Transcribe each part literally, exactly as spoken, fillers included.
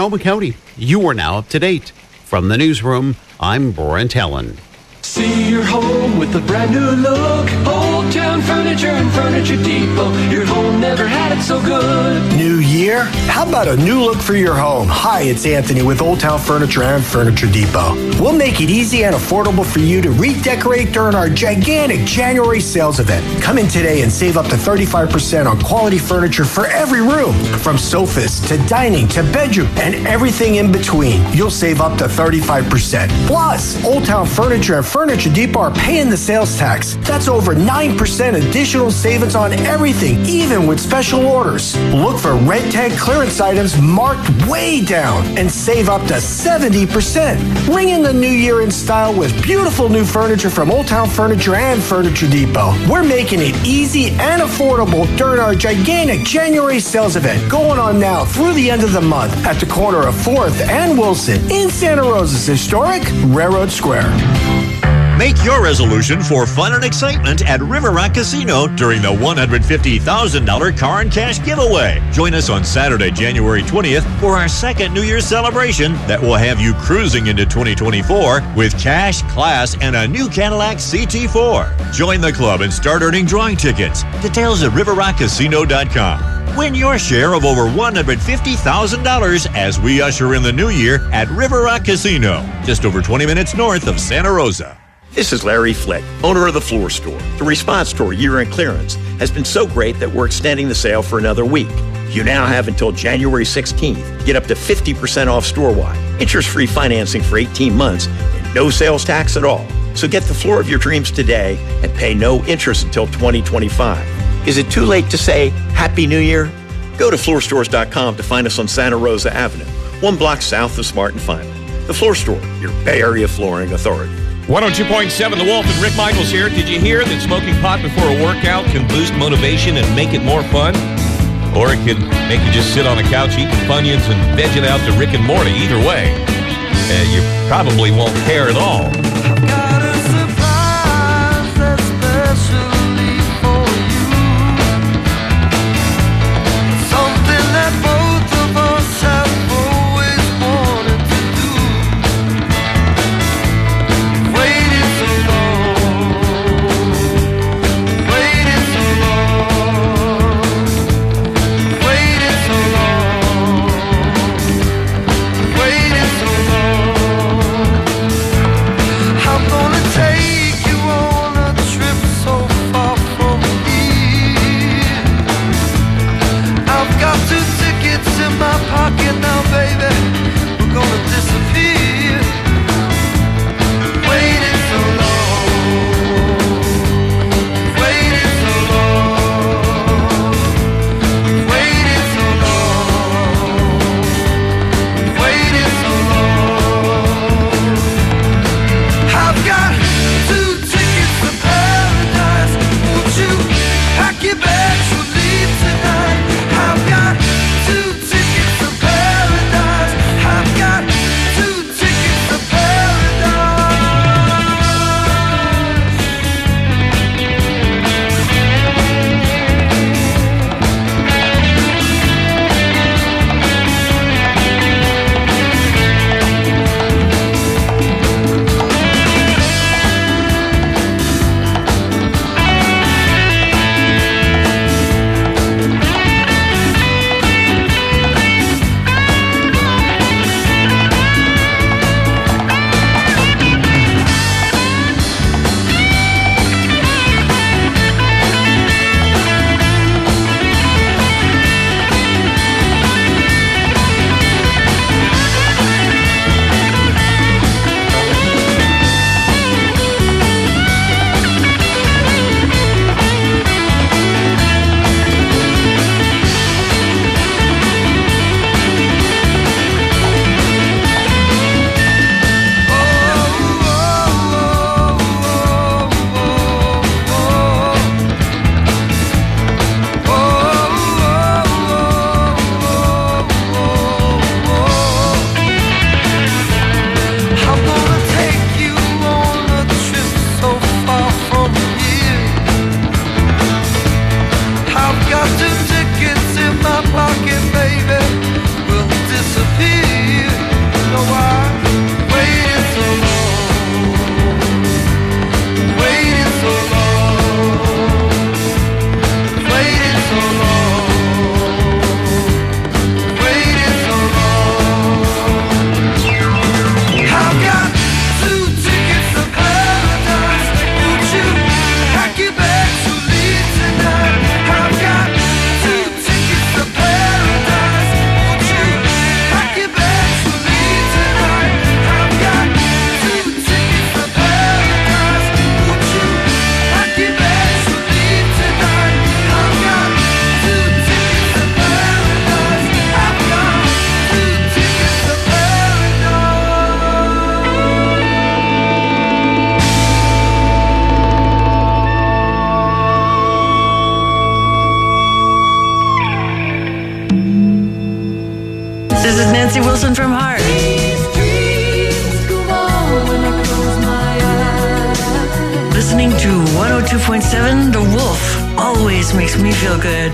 Sonoma County, you are now up to date. From the newsroom, I'm Brent Ellen. See your home with a brand new look. Old Town Furniture and Furniture Depot. Your home never had it so good. New year? How about a new look for your home? Hi, it's Anthony with Old Town Furniture and Furniture Depot. We'll make it easy and affordable for you to redecorate during our gigantic January sales event. Come in today and save up to thirty-five percent on quality furniture for every room. From sofas to dining to bedroom and everything in between. You'll save up to thirty-five percent. Plus, Old Town Furniture and Furniture Depot are paying the sales tax. That's over nine percent additional savings on everything, even with special orders. Look for red tag clearance items marked way down and save up to seventy percent. Ring in the new year in style with beautiful new furniture from Old Town Furniture and Furniture Depot. We're making it easy and affordable during our gigantic January sales event going on now through the end of the month at the corner of fourth and Wilson in Santa Rosa's historic Railroad Square. Make your resolution for fun and excitement at River Rock Casino during the one hundred fifty thousand dollars car and cash giveaway. Join us on Saturday, January twentieth for our second New Year's celebration that will have you cruising into twenty twenty-four with cash, class, and a new Cadillac C T four. Join the club and start earning drawing tickets. Details at river rock casino dot com. Win your share of over one hundred fifty thousand dollars as we usher in the new year at River Rock Casino, just over twenty minutes north of Santa Rosa. This is Larry Flick, owner of The Floor Store. The response to our year-end clearance has been so great that we're extending the sale for another week. You now have until January sixteenth. Get up to fifty percent off store-wide, interest-free financing for eighteen months, and no sales tax at all. So get the floor of your dreams today and pay no interest until twenty twenty-five. Is it too late to say Happy New Year? Go to floor stores dot com to find us on Santa Rosa Avenue, one block south of Smart and Final. The Floor Store, your Bay Area flooring authority. one oh two point seven The Wolf and Rick Michaels here. Did you hear that smoking pot before a workout can boost motivation and make it more fun? Or it can make you just sit on a couch eating Funyuns and vegging out to Rick and Morty. Either way, uh, you probably won't care at all. from heart. These dreams go on when I close my eyes. Listening to one oh two point seven The Wolf always makes me feel good.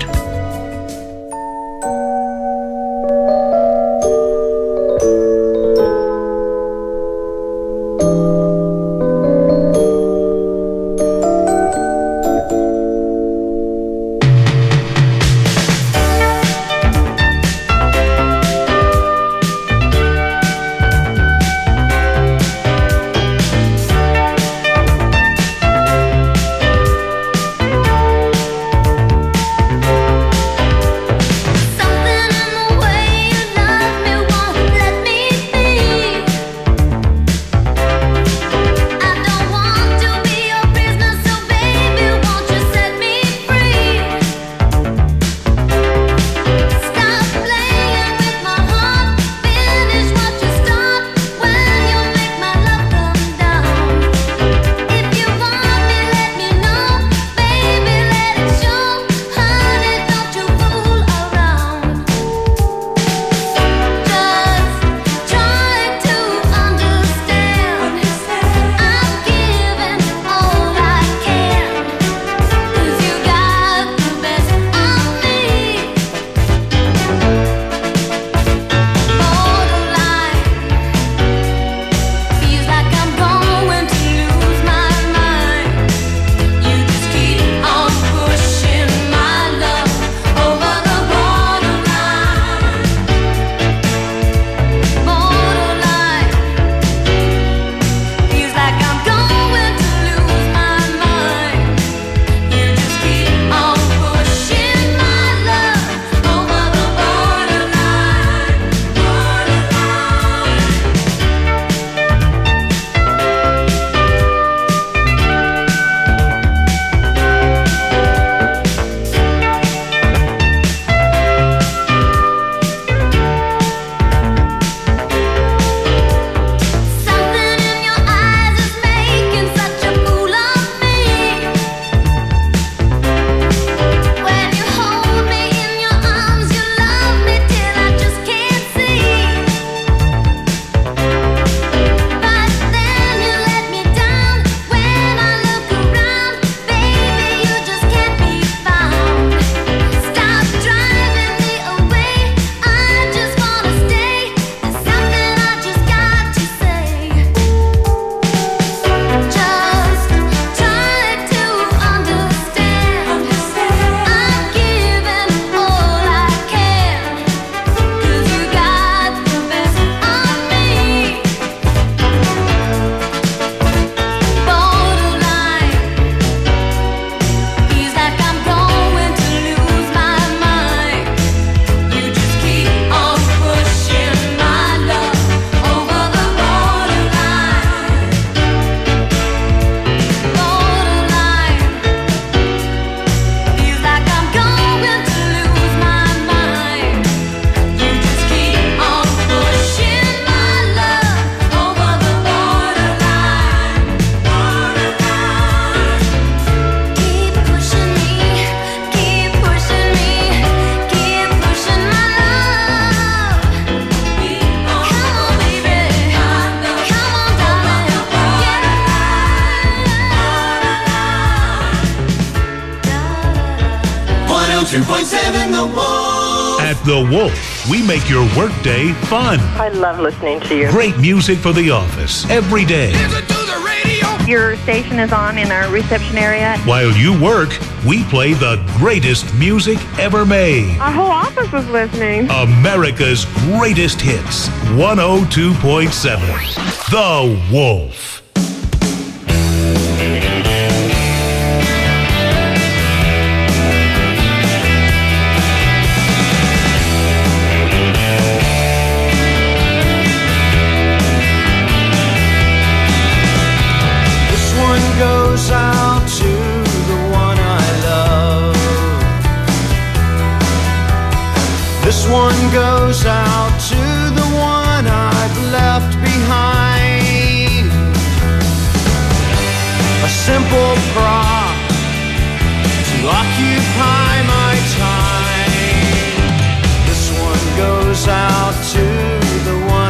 two point seven The Wolf. At The Wolf, we make your workday fun. I love listening to you. Great music for the office every day. Listen to the radio. Your station is on in our reception area. While you work, we play the greatest music ever made. Our whole office is listening. America's greatest hits. one oh two point seven The Wolf. Goes out to the one I love. This one goes out to the one I've left behind. A simple prop to occupy my time. This one goes out to the one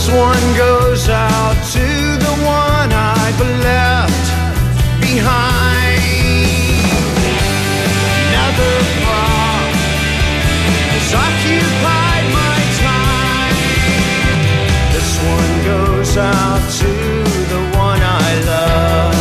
one goes out to the one I've left behind. Another thought has occupied my time. This one goes out to the one I love.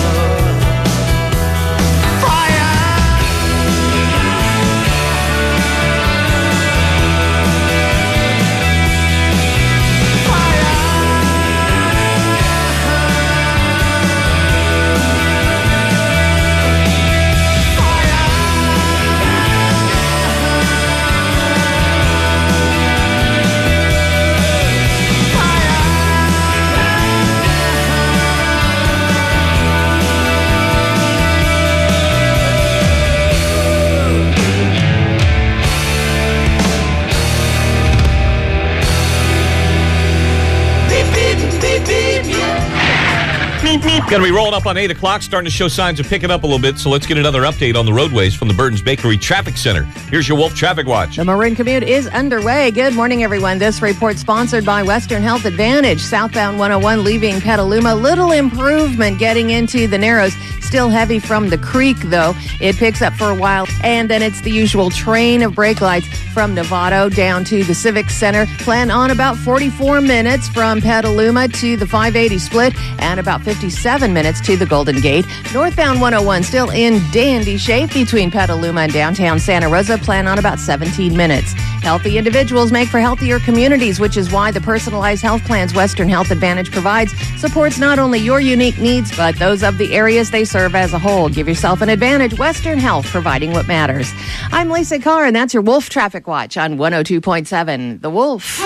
Going to be rolling up on eight o'clock, starting to show signs of picking up a little bit, so let's get another update on the roadways from the Burton's Bakery Traffic Center. Here's your Wolf Traffic Watch. The Maroon commute is underway. Good morning, everyone. This report sponsored by Western Health Advantage. Southbound one oh one leaving Petaluma. Little improvement getting into the Narrows. Still heavy from the creek, though. It picks up for a while. And then it's the usual train of brake lights from Novato down to the Civic Center. Plan on about forty-four minutes from Petaluma to the five eighty split and about fifty-seven minutes to the Golden Gate. Northbound one oh one still in dandy shape between Petaluma and downtown Santa Rosa. Plan on about seventeen minutes. Healthy individuals make for healthier communities, which is why the personalized health plans Western Health Advantage provides supports not only your unique needs, but those of the areas they serve as a whole. Give yourself an advantage. Western Health, providing what matters. I'm Lisa Carr, and that's your Wolf Traffic Watch on one oh two point seven The Wolf.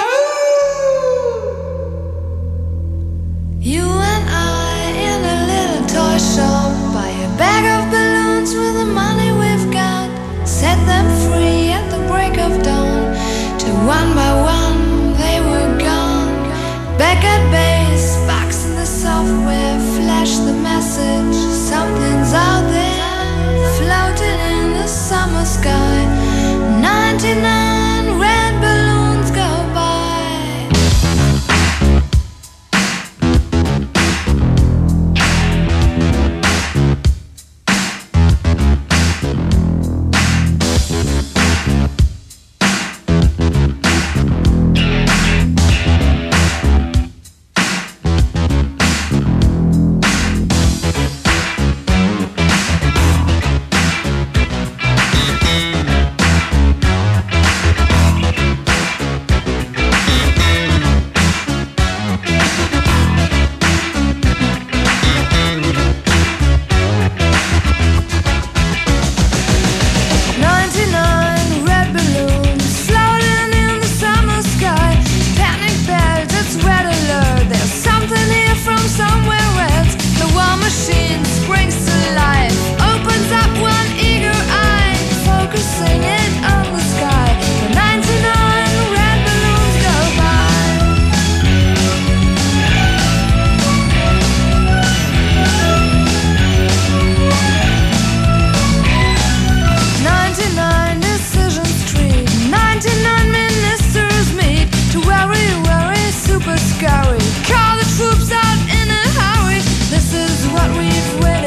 You and I in a little toy shop, buy a bag of balloons with the money we've got, set them free at the break of dawn, till one by one they were gone. Back at base, box in the software, flash the message, something's out there, floating in the summer sky. ninety-nine red balloons go by. Call the troops out in a hurry. This is what we've waited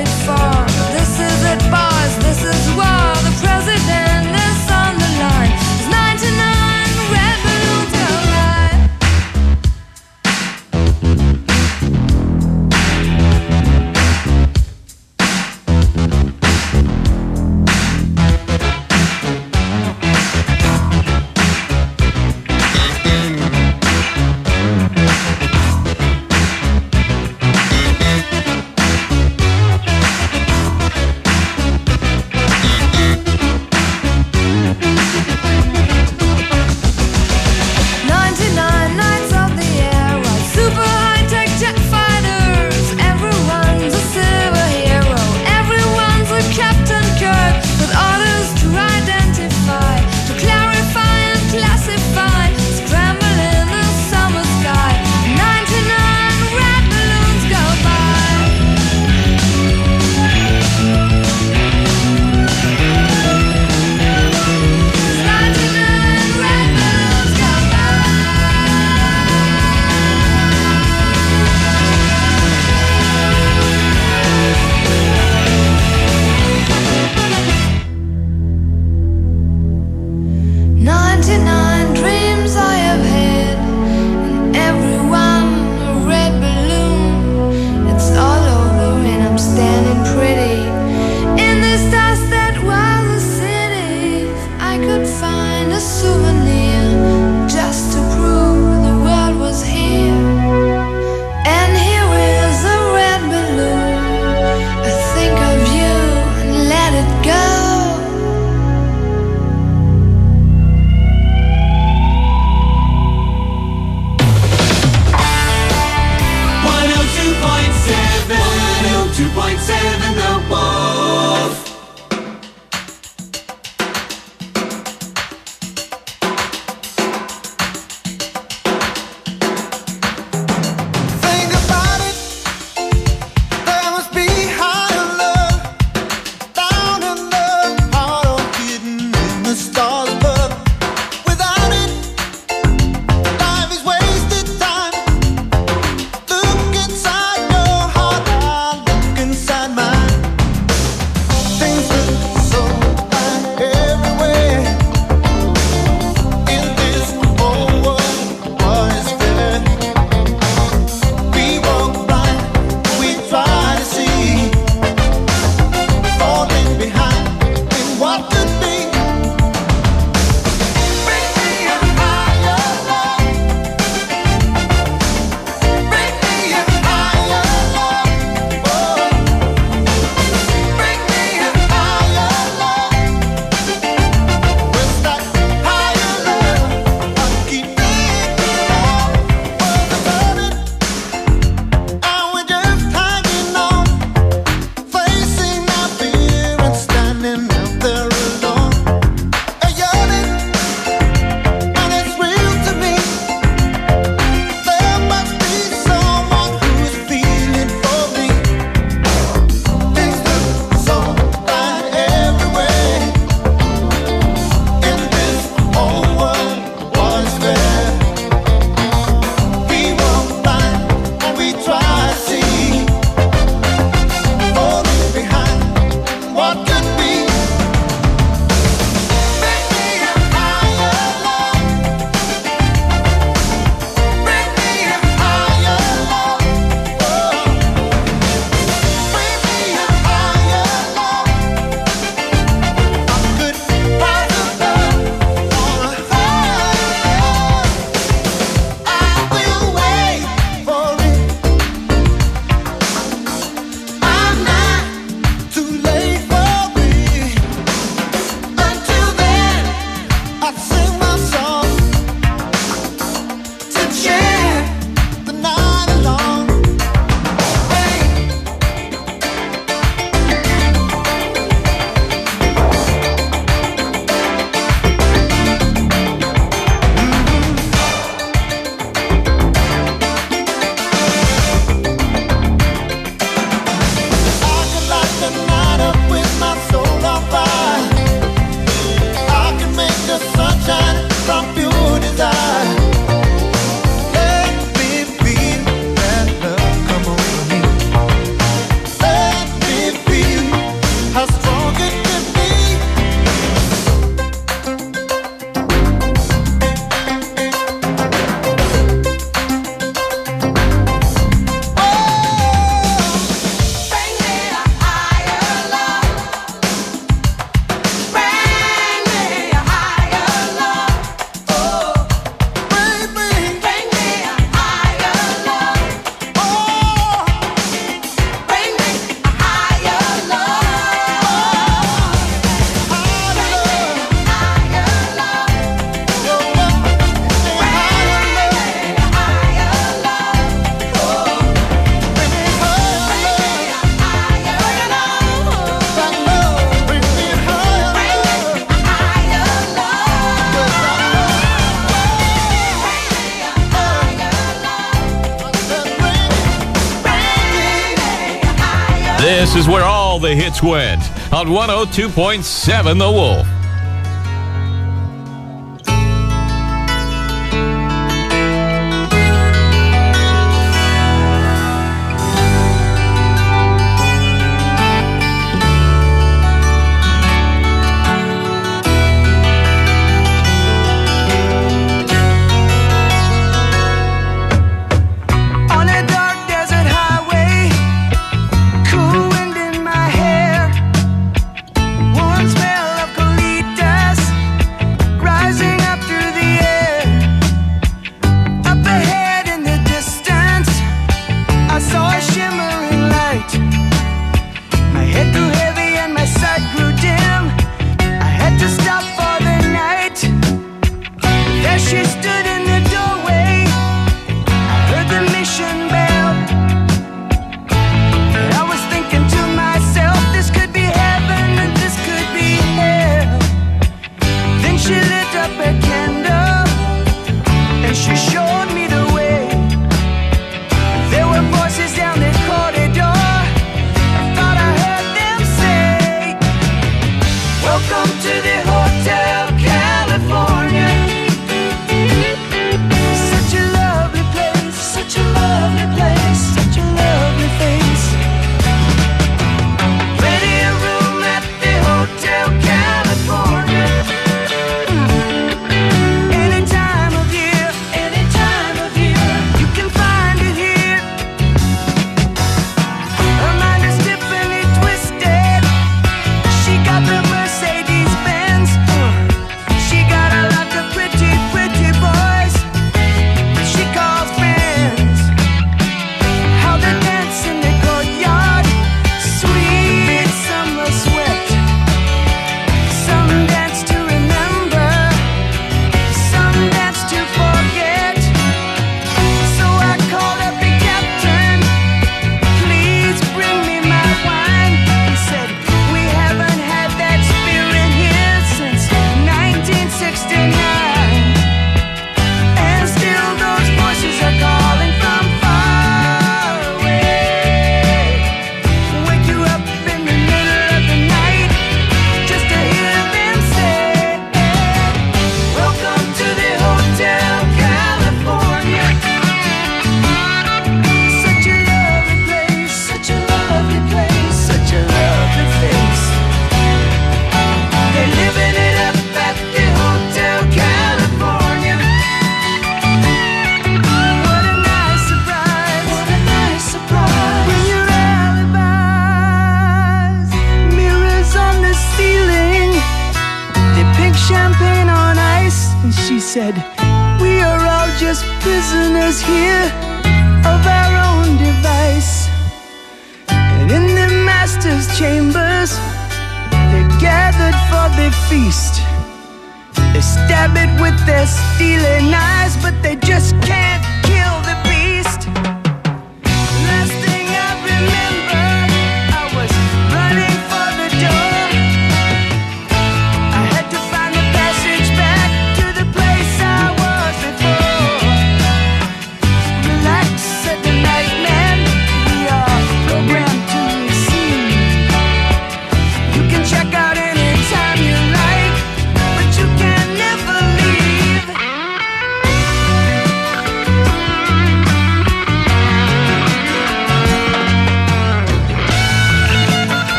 This is where all the hits went on one oh two point seven The Wolf. said, we are all just prisoners here of our own device. And in the master's chambers, they're gathered for the feast. They stab it with their steely knives, but they just can't kill